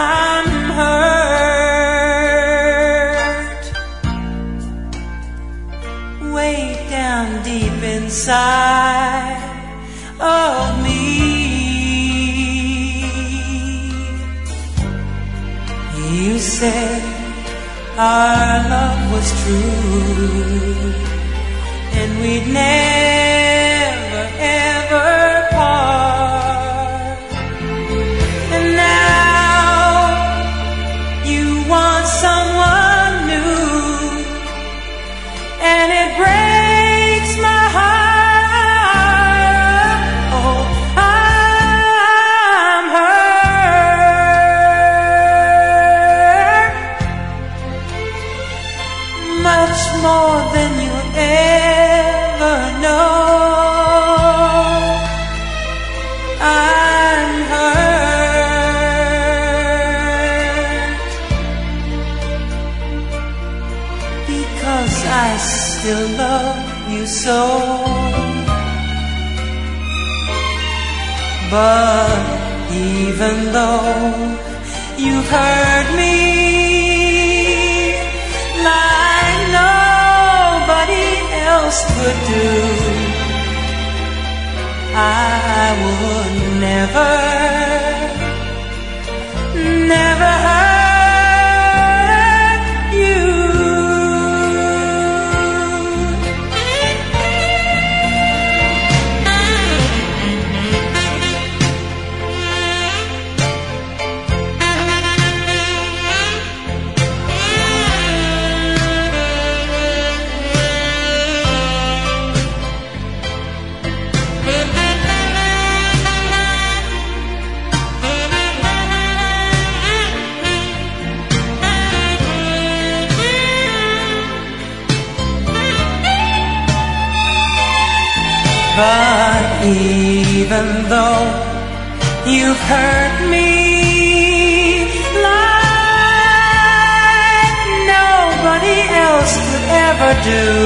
I'm hurt way down deep inside of me. You said our love was true and we'd never ever part. And now you want someone new, and it breaks my heart. Oh, I'm hurt much more than you'll ever know. I'm hurt because I still love you so. But even though you've hurt me like nobody else could do, I would never hurt you. But even though you've hurt me like nobody else could ever do,